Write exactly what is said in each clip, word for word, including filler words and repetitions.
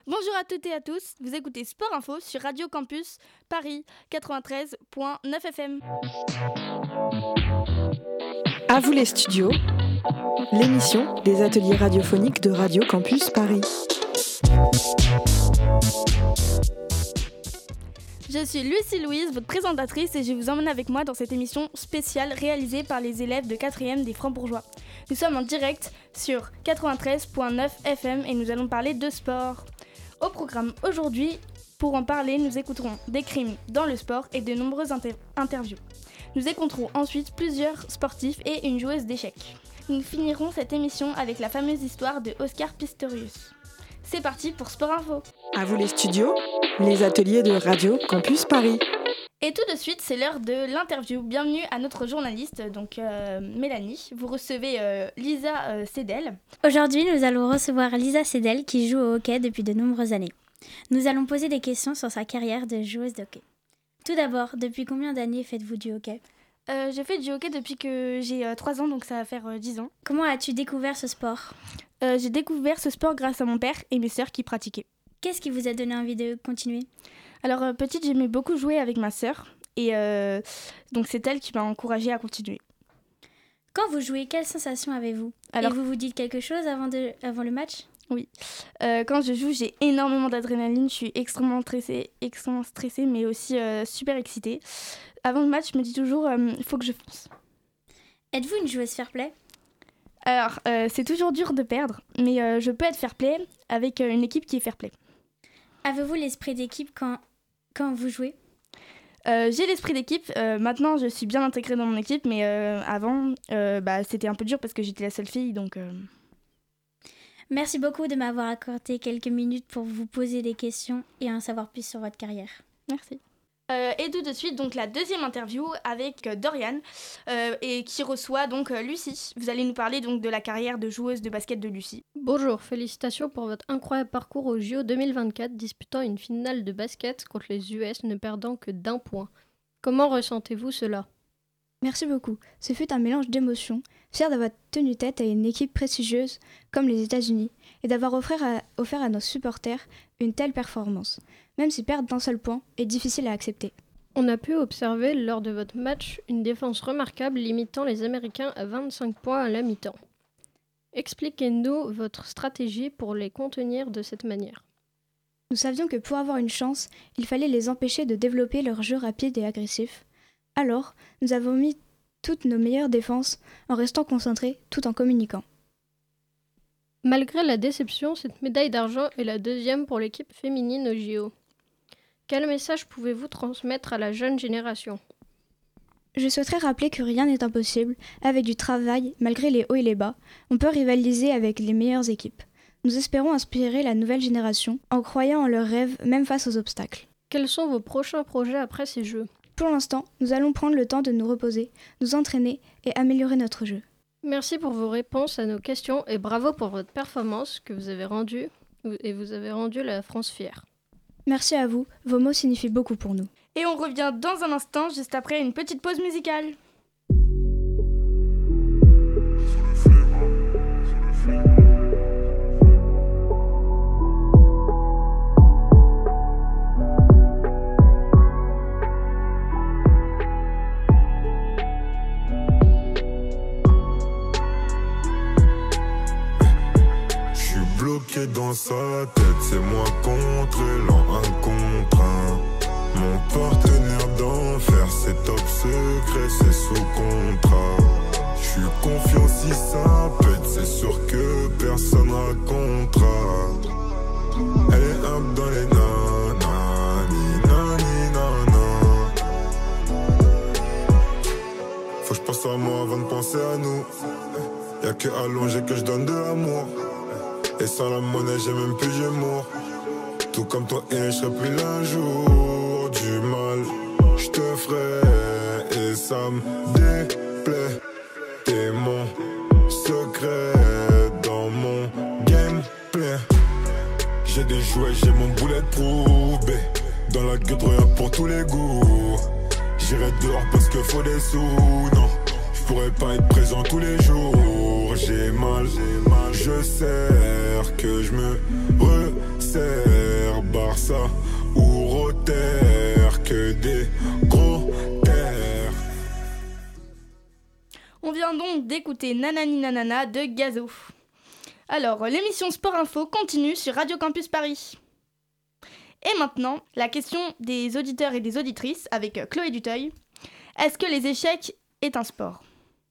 Bonjour à toutes et à tous, vous écoutez Sport Info sur Radio Campus Paris quatre-vingt-treize virgule neuf F M. À vous les studios, l'émission des ateliers radiophoniques de Radio Campus Paris. Je suis Lucie Louise, votre présentatrice, et je vous emmène avec moi dans cette émission spéciale réalisée par les élèves de quatrième des Francs-Bourgeois. Nous sommes en direct sur quatre-vingt-treize virgule neuf F M et nous allons parler de sport. Au programme aujourd'hui, pour en parler, nous écouterons des crimes dans le sport et de nombreuses inter- interviews. Nous écouterons ensuite plusieurs sportifs et une joueuse d'échecs. Nous finirons cette émission avec la fameuse histoire de Oscar Pistorius. C'est parti pour Sport Info. À vous les studios, les ateliers de Radio Campus Paris. Et tout de suite, c'est l'heure de l'interview. Bienvenue à notre journaliste, donc euh, Mélanie. Vous recevez euh, Lisa euh, Cédel. Aujourd'hui, nous allons recevoir Lisa Cédel qui joue au hockey depuis de nombreuses années. Nous allons poser des questions sur sa carrière de joueuse de hockey. Tout d'abord, depuis combien d'années faites-vous du hockey ? euh, J'ai fait du hockey depuis que j'ai euh, trois ans, donc ça va faire euh, dix ans. Comment as-tu découvert ce sport ? euh, J'ai découvert ce sport grâce à mon père et mes sœurs qui pratiquaient. Qu'est-ce qui vous a donné envie de continuer ? Alors, euh, petite, j'aimais beaucoup jouer avec ma sœur. Et euh, donc, c'est elle qui m'a encouragée à continuer. Quand vous jouez, quelles sensations avez-vous ? Alors, et vous vous dites quelque chose avant, de, avant le match ? Oui. Euh, quand je joue, j'ai énormément d'adrénaline. Je suis extrêmement stressée, extrêmement stressée mais aussi euh, super excitée. Avant le match, je me dis toujours, il euh, faut que je fonce. Êtes-vous une joueuse fair-play ? Alors, euh, c'est toujours dur de perdre, mais euh, je peux être fair-play avec euh, une équipe qui est fair-play. Avez-vous l'esprit d'équipe quand, quand vous jouez ? euh, J'ai l'esprit d'équipe. Euh, maintenant, je suis bien intégrée dans mon équipe, mais euh, avant, euh, bah, c'était un peu dur parce que j'étais la seule fille. Donc, euh... Merci beaucoup de m'avoir accordé quelques minutes pour vous poser des questions et en savoir plus sur votre carrière. Merci. Euh, et tout de suite, donc la deuxième interview avec euh, Dorian euh, et qui reçoit donc euh, Lucie. Vous allez nous parler donc de la carrière de joueuse de basket de Lucie. Bonjour, félicitations pour votre incroyable parcours au J O deux mille vingt-quatre, disputant une finale de basket contre les U S ne perdant que d'un point. Comment ressentez-vous cela ? Merci beaucoup. Ce fut un mélange d'émotions, fier d'avoir tenu tête à une équipe prestigieuse comme les États-Unis et d'avoir offert à, offert à nos supporters une telle performance, même si perdre d'un seul point est difficile à accepter. On a pu observer lors de votre match une défense remarquable limitant les Américains à vingt-cinq points à la mi-temps. Expliquez-nous votre stratégie pour les contenir de cette manière. Nous savions que pour avoir une chance, il fallait les empêcher de développer leur jeu rapide et agressif. Alors, nous avons mis toutes nos meilleures défenses en restant concentrés tout en communiquant. Malgré la déception, cette médaille d'argent est la deuxième pour l'équipe féminine au J O. Quel message pouvez-vous transmettre à la jeune génération ? Je souhaiterais rappeler que rien n'est impossible. Avec du travail, malgré les hauts et les bas, on peut rivaliser avec les meilleures équipes. Nous espérons inspirer la nouvelle génération en croyant en leurs rêves, même face aux obstacles. Quels sont vos prochains projets après ces Jeux ? Pour l'instant, nous allons prendre le temps de nous reposer, nous entraîner et améliorer notre jeu. Merci pour vos réponses à nos questions et bravo pour votre performance que vous avez rendue et vous avez rendu la France fière. Merci à vous, vos mots signifient beaucoup pour nous. Et on revient dans un instant, juste après une petite pause musicale. Bloqué dans sa tête, c'est moi contre l'an un contre un. Mon partenaire d'enfer, c'est top secret, c'est sous contrat. J'suis confiant si ça pète, c'est sûr que personne racontera. Elle est up dans les nanas, ni nani nana. Faut que j'pense à moi avant de penser à nous. Y'a que allongé que j'donne de l'amour. Et sans la monnaie j'ai même plus d'humour. Tout comme toi et je serai plus l'un jour. Du mal je te ferai et ça me déplaît. T'es mon secret dans mon gameplay. J'ai des jouets, j'ai mon bulletproof B. Dans la gueule rien pour tous les goûts. J'irai dehors parce que faut des sous. Non, je pourrais pas être présent tous les jours. J'ai mal, j'ai mal, je sers que je me resserre. Auxerre, Barça ou Rotter, que des gros terres. On vient donc d'écouter Nanani Nanana de Gazo. Alors, l'émission Sport Info continue sur Radio Campus Paris. Et maintenant, la question des auditeurs et des auditrices avec Chloé Duteuil. Est-ce que les échecs est un sport ?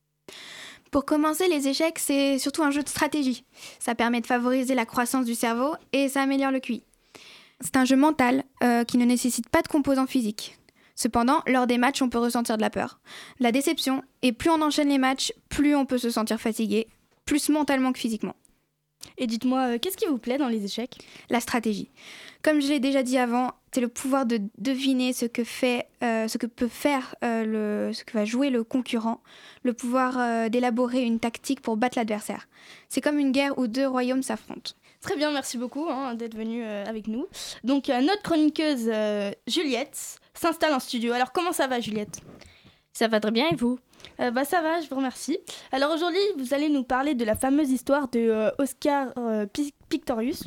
Pour commencer, les échecs, c'est surtout un jeu de stratégie. Ça permet de favoriser la croissance du cerveau et ça améliore le Q I. C'est un jeu mental euh, qui ne nécessite pas de composants physiques. Cependant, lors des matchs, on peut ressentir de la peur, de la déception, et plus on enchaîne les matchs, plus on peut se sentir fatigué, plus mentalement que physiquement. Et dites-moi, euh, qu'est-ce qui vous plaît dans les échecs ? La stratégie. Comme je l'ai déjà dit avant, c'est le pouvoir de deviner ce que, fait, euh, ce que peut faire, euh, le, ce que va jouer le concurrent, le pouvoir euh, d'élaborer une tactique pour battre l'adversaire. C'est comme une guerre où deux royaumes s'affrontent. Très bien, merci beaucoup hein, d'être venue euh, avec nous. Donc, euh, notre chroniqueuse euh, Juliette s'installe en studio. Alors, comment ça va, Juliette ? Ça va très bien, et vous ? Euh, bah ça va, je vous remercie. Alors aujourd'hui, vous allez nous parler de la fameuse histoire de euh, Oscar euh, Pistorius.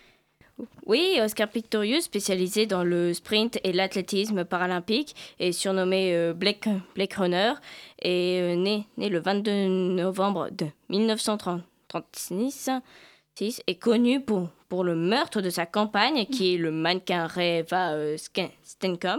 Oui, Oscar Pistorius, spécialisé dans le sprint et l'athlétisme paralympique, est surnommé euh, Blake, Blake Runner, est euh, né, né le vingt-deux novembre de dix-neuf cent trente-six, est connu pour, pour le meurtre de sa compagne, qui est le mannequin Reva euh, Steenkamp,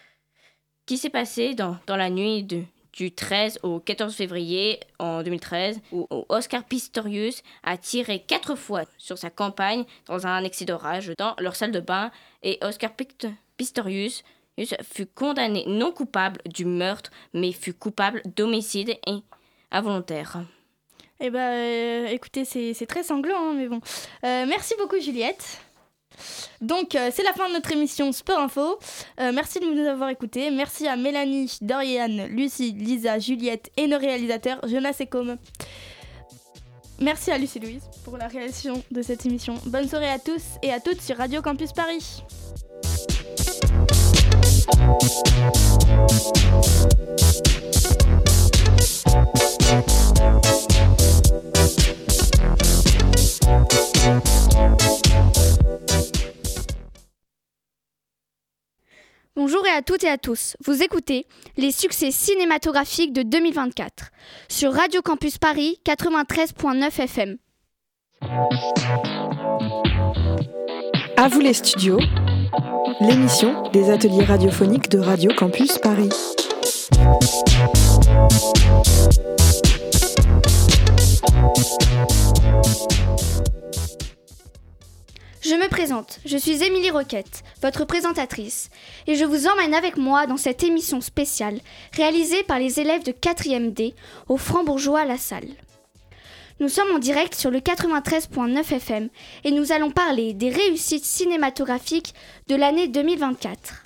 qui s'est passé dans, dans la nuit de... du treize au quatorze février en deux mille treize, où Oscar Pistorius a tiré quatre fois sur sa compagne dans un excès d'orage dans leur salle de bain, et Oscar Pistorius fut condamné non coupable du meurtre, mais fut coupable d'homicide et involontaire. Eh bien, euh, écoutez, c'est, c'est très sanglant, hein, mais bon. Euh, merci beaucoup, Juliette. Donc, euh, c'est la fin de notre émission Sport Info. Euh, merci de nous avoir écoutés. Merci à Mélanie, Dorian, Lucie, Lisa, Juliette et nos réalisateurs Jonas et Com. Merci à Lucie Louise pour la réalisation de cette émission. Bonne soirée à tous et à toutes sur Radio Campus Paris. Bonjour et à toutes et à tous, vous écoutez les succès cinématographiques de deux mille vingt-quatre sur Radio Campus Paris quatre-vingt-treize virgule neuf F M. À vous les studios, l'émission des ateliers radiophoniques de Radio Campus Paris. Je me présente, je suis Émilie Roquette, votre présentatrice, et je vous emmène avec moi dans cette émission spéciale réalisée par les élèves de quatrième D au Franc-Bourgeois La Salle. Nous sommes en direct sur le quatre-vingt-treize virgule neuf F M et nous allons parler des réussites cinématographiques de l'année deux mille vingt-quatre.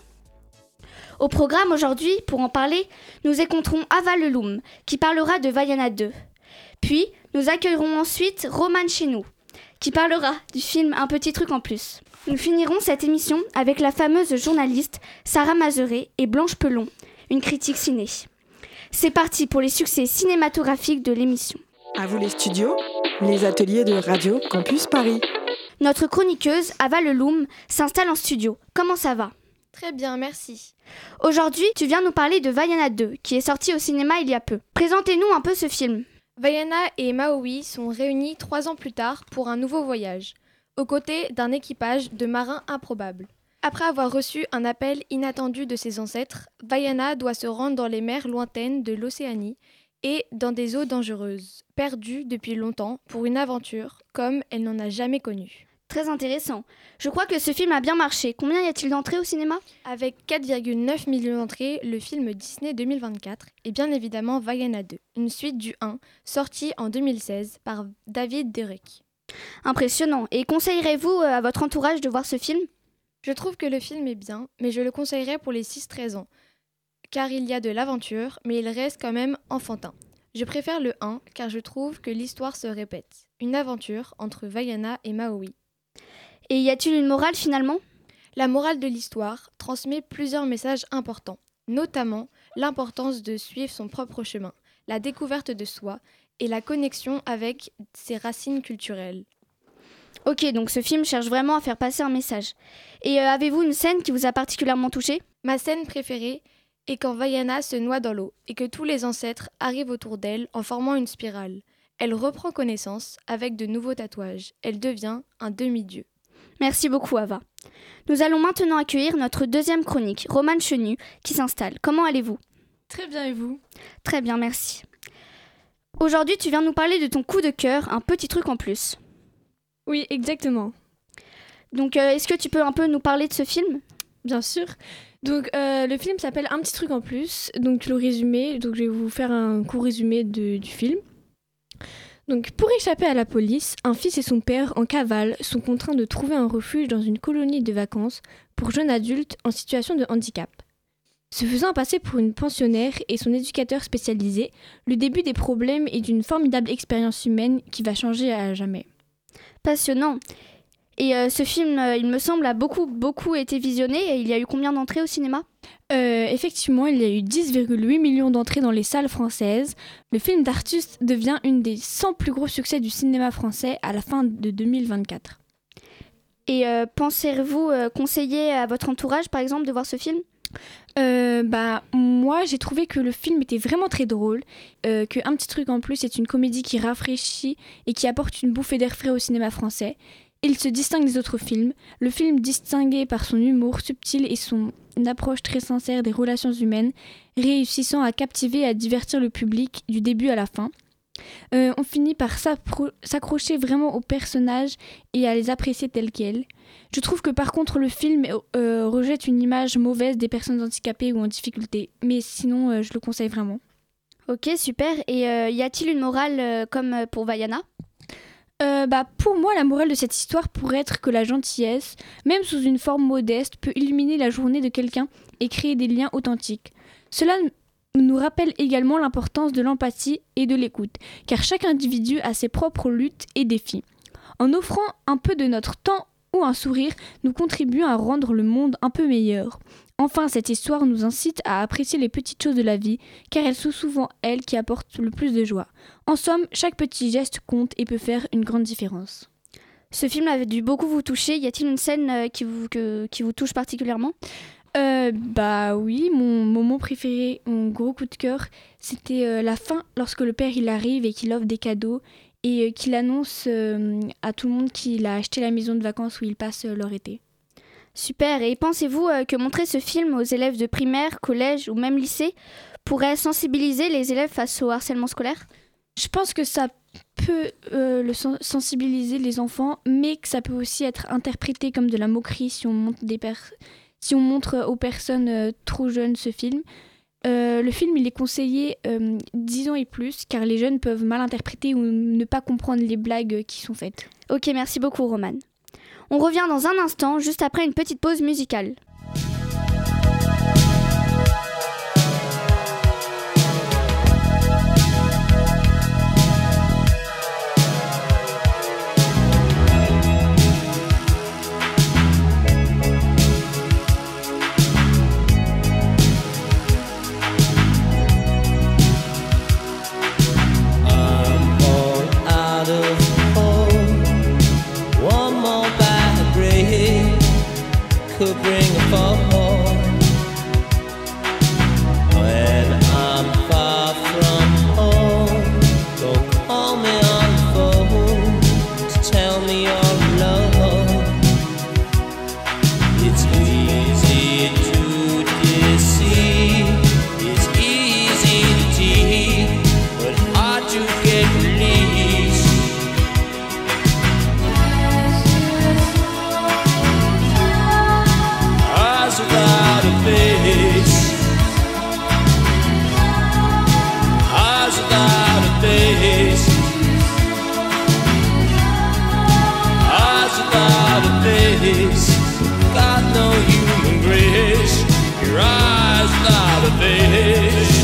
Au programme aujourd'hui, pour en parler, nous écouterons Ava Leloum qui parlera de Vaiana deux. Puis, nous accueillerons ensuite Roman Chenou, qui parlera du film Un petit truc en plus. Nous finirons cette émission avec la fameuse journaliste Sarah Mazeret et Blanche Pelon, une critique ciné. C'est parti pour les succès cinématographiques de l'émission. À vous les studios, les ateliers de Radio Campus Paris. Notre chroniqueuse Ava Leloum s'installe en studio. Comment ça va ? Très bien, merci. Aujourd'hui, tu viens nous parler de Vaiana deux, qui est sorti au cinéma il y a peu. Présentez-nous un peu ce film. Vaiana et Maui sont réunis trois ans plus tard pour un nouveau voyage, aux côtés d'un équipage de marins improbables. Après avoir reçu un appel inattendu de ses ancêtres, Vaiana doit se rendre dans les mers lointaines de l'Océanie et dans des eaux dangereuses, perdues depuis longtemps pour une aventure comme elle n'en a jamais connue. Très intéressant. Je crois que ce film a bien marché. Combien y a-t-il d'entrées au cinéma ? Avec quatre virgule neuf millions d'entrées, le film Disney deux mille vingt-quatre est bien évidemment Vaiana deux, une suite du un, sorti en deux mille seize par David Derek. Impressionnant. Et conseillerez-vous à votre entourage de voir ce film ? Je trouve que le film est bien, mais je le conseillerais pour les six treize ans, car il y a de l'aventure, mais il reste quand même enfantin. Je préfère le un, car je trouve que l'histoire se répète. Une aventure entre Vaiana et Maui. Et y a-t-il une morale finalement ? La morale de l'histoire transmet plusieurs messages importants, notamment l'importance de suivre son propre chemin, la découverte de soi et la connexion avec ses racines culturelles. Ok, donc ce film cherche vraiment à faire passer un message. Et euh, avez-vous une scène qui vous a particulièrement touché ? Ma scène préférée est quand Vaiana se noie dans l'eau et que tous les ancêtres arrivent autour d'elle en formant une spirale. Elle reprend connaissance avec de nouveaux tatouages. Elle devient un demi-dieu. Merci beaucoup, Ava. Nous allons maintenant accueillir notre deuxième chronique, Romane Chenu, qui s'installe. Comment allez-vous ? Très bien, et vous ? Très bien, merci. Aujourd'hui, tu viens nous parler de ton coup de cœur, un petit truc en plus. Oui, exactement. Donc, euh, est-ce que tu peux un peu nous parler de ce film ? Bien sûr. Donc, euh, le film s'appelle Un petit truc en plus. Donc, le résumé. Donc, je vais vous faire un court résumé de, du film. Donc, pour échapper à la police, un fils et son père en cavale sont contraints de trouver un refuge dans une colonie de vacances pour jeunes adultes en situation de handicap. Se faisant passer pour une pensionnaire et son éducateur spécialisé, le début des problèmes est d'une formidable expérience humaine qui va changer à jamais. Passionnant. Et euh, ce film, euh, il me semble, a beaucoup, beaucoup été visionné. Et il y a eu combien d'entrées au cinéma ? Euh, effectivement, il y a eu dix virgule huit millions d'entrées dans les salles françaises. Le film d'Artus devient une des cent plus gros succès du cinéma français à la fin de deux mille vingt-quatre. Et euh, pensez-vous euh, conseiller à votre entourage, par exemple, de voir ce film ? Euh, bah, moi, j'ai trouvé que le film était vraiment très drôle, euh, que Un petit truc en plus est une comédie qui rafraîchit et qui apporte une bouffée d'air frais au cinéma français. Il se distingue des autres films. Le film distingué par son humour subtil et son approche très sincère des relations humaines, réussissant à captiver et à divertir le public du début à la fin. Euh, on finit par s'appro- s'accrocher vraiment aux personnages et à les apprécier tels quels. Je trouve que par contre le film euh, rejette une image mauvaise des personnes handicapées ou en difficulté, mais sinon euh, je le conseille vraiment. Ok, super. Et euh, y a-t-il une morale euh, comme pour Vaiana ? Euh, bah, pour moi, la morale de cette histoire pourrait être que la gentillesse, même sous une forme modeste, peut illuminer la journée de quelqu'un et créer des liens authentiques. Cela nous rappelle également l'importance de l'empathie et de l'écoute, car chaque individu a ses propres luttes et défis. En offrant un peu de notre temps ou un sourire, nous contribuons à rendre le monde un peu meilleur. Enfin, cette histoire nous incite à apprécier les petites choses de la vie, car elles sont souvent elles qui apportent le plus de joie. En somme, chaque petit geste compte et peut faire une grande différence. Ce film avait dû beaucoup vous toucher. Y a-t-il une scène euh, qui, vous, que, qui vous touche particulièrement ? euh, Bah oui, mon moment préféré, mon gros coup de cœur, c'était euh, la fin, lorsque le père il arrive et qu'il offre des cadeaux et euh, qu'il annonce euh, à tout le monde qu'il a acheté la maison de vacances où ils passent euh, leur été. Super. Et pensez-vous euh, que montrer ce film aux élèves de primaire, collège ou même lycée pourrait sensibiliser les élèves face au harcèlement scolaire ? Je pense que ça peut euh, le sen- sensibiliser les enfants, mais que ça peut aussi être interprété comme de la moquerie si on montre, des per- si on montre aux personnes euh, trop jeunes ce film. Euh, le film il est conseillé euh, dix ans et plus, car les jeunes peuvent mal interpréter ou ne pas comprendre les blagues qui sont faites. Ok, merci beaucoup Romane. On revient dans un instant, juste après une petite pause musicale. Could bring a fall when I'm far from home. Don't call me on the phone to tell me you're alone. It's easy to deceive, it's easy to cheat, but hard to get released. Without a face, eyes without a face, eyes without a face, got no human grace, your eyes without a face.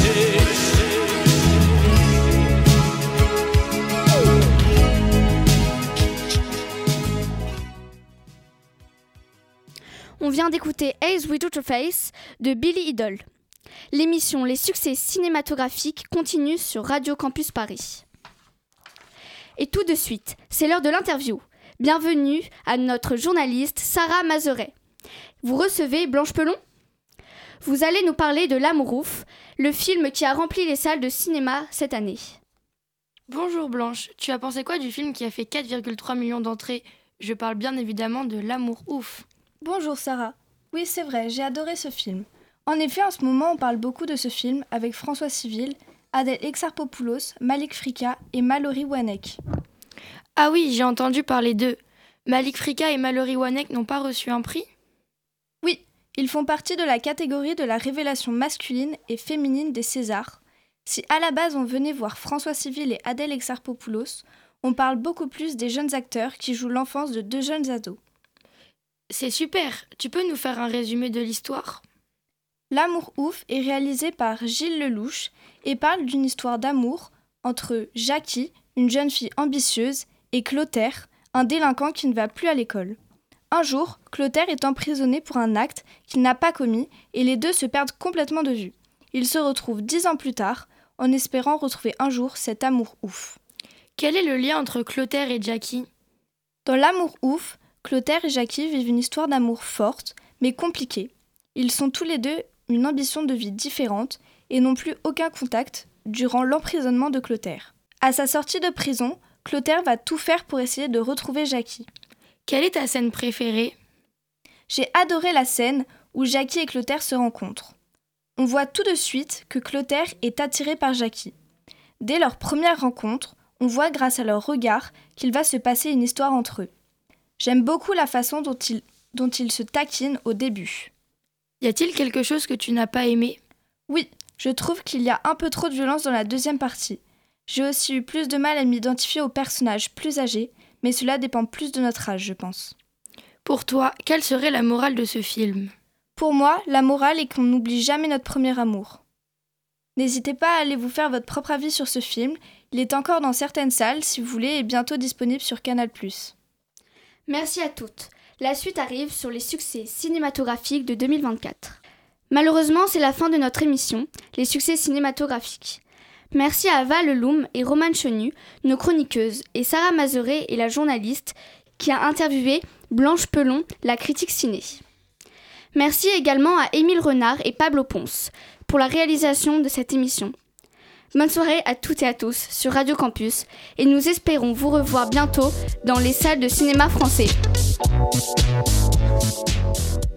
On vient d'écouter Eyes Without a Face de Billy Idol. L'émission Les succès cinématographiques continue sur Radio Campus Paris. Et tout de suite, c'est l'heure de l'interview. Bienvenue à notre journaliste Sarah Mazeret. Vous recevez Blanche Pelon ? Vous allez nous parler de L'Amour ouf, le film qui a rempli les salles de cinéma cette année. Bonjour Blanche, tu as pensé quoi du film qui a fait quatre virgule trois millions d'entrées ? Je parle bien évidemment de L'Amour ouf. Bonjour Sarah. Oui, c'est vrai, j'ai adoré ce film. En effet, en ce moment, on parle beaucoup de ce film avec François Civil, Adèle Exarchopoulos, Malik Frika et Mallory Wanek. Ah oui, j'ai entendu parler d'eux. Malik Frika et Mallory Wanek n'ont pas reçu un prix ? Oui, ils font partie de la catégorie de la révélation masculine et féminine des Césars. Si à la base on venait voir François Civil et Adèle Exarchopoulos, on parle beaucoup plus des jeunes acteurs qui jouent l'enfance de deux jeunes ados. C'est super, tu peux nous faire un résumé de l'histoire ? L'Amour ouf est réalisé par Gilles Lelouch et parle d'une histoire d'amour entre Jackie, une jeune fille ambitieuse, et Clotaire, un délinquant qui ne va plus à l'école. Un jour, Clotaire est emprisonné pour un acte qu'il n'a pas commis et les deux se perdent complètement de vue. Ils se retrouvent dix ans plus tard, en espérant retrouver un jour cet amour ouf. Quel est le lien entre Clotaire et Jackie ? Dans L'Amour ouf, Clotaire et Jackie vivent une histoire d'amour forte, mais compliquée. Ils sont tous les deux une ambition de vie différente et n'ont plus aucun contact durant l'emprisonnement de Clotaire. À sa sortie de prison, Clotaire va tout faire pour essayer de retrouver Jackie. Quelle est ta scène préférée ? J'ai adoré la scène où Jackie et Clotaire se rencontrent. On voit tout de suite que Clotaire est attiré par Jackie. Dès leur première rencontre, on voit grâce à leur regard qu'il va se passer une histoire entre eux. J'aime beaucoup la façon dont ils, dont ils se taquinent au début. Y a-t-il quelque chose que tu n'as pas aimé ? Oui, je trouve qu'il y a un peu trop de violence dans la deuxième partie. J'ai aussi eu plus de mal à m'identifier aux personnages plus âgés, mais cela dépend plus de notre âge, je pense. Pour toi, quelle serait la morale de ce film ? Pour moi, la morale est qu'on n'oublie jamais notre premier amour. N'hésitez pas à aller vous faire votre propre avis sur ce film. Il est encore dans certaines salles, si vous voulez, et bientôt disponible sur Canal plus. Merci à toutes. La suite arrive sur les succès cinématographiques de deux mille vingt-quatre. Malheureusement, c'est la fin de notre émission, les succès cinématographiques. Merci à Ava Leloum et Romane Chenu, nos chroniqueuses, et Sarah Mazeret et la journaliste qui a interviewé Blanche Pelon, la critique ciné. Merci également à Émile Renard et Pablo Ponce pour la réalisation de cette émission. Bonne soirée à toutes et à tous sur Radio Campus et nous espérons vous revoir bientôt dans les salles de cinéma français.